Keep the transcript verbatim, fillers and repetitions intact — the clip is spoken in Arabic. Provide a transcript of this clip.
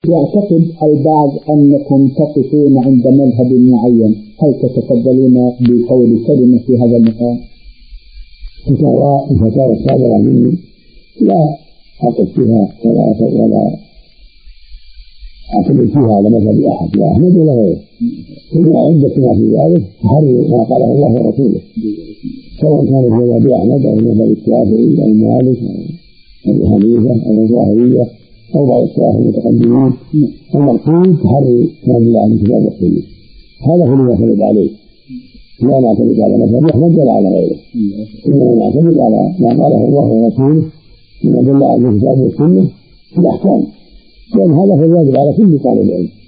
يعتقد البعض أنكم تقفون عند مذهب معين، هل تتقبلون بقول كلمة في هذا المقام؟ الفتاوى الصادرة مني لا أقف فيها ولا ولا أعتمد فيها على مذهب أحد، لا أحمد ولا غيره. إذا عندنا في ذلك تحرر ما قاله الله ورسوله، سواء كان المذهب أحمد أو المذهب الشافعي أو مالك أو أبو حنيفة أو الظاهرية أو بعض الصلاح المتقدمين. المقصود تحرر ما دل على الكتاب والسنة، هذا هو اللي يعتمد عليه، لا نعتمد على مذهب أحمد ولا على غيره، إنما نعتمد على ما قاله الله ورسوله مما دل على الكتاب والسنة في الأحكام، لأن هذا هو الواجب على كل طالب علم.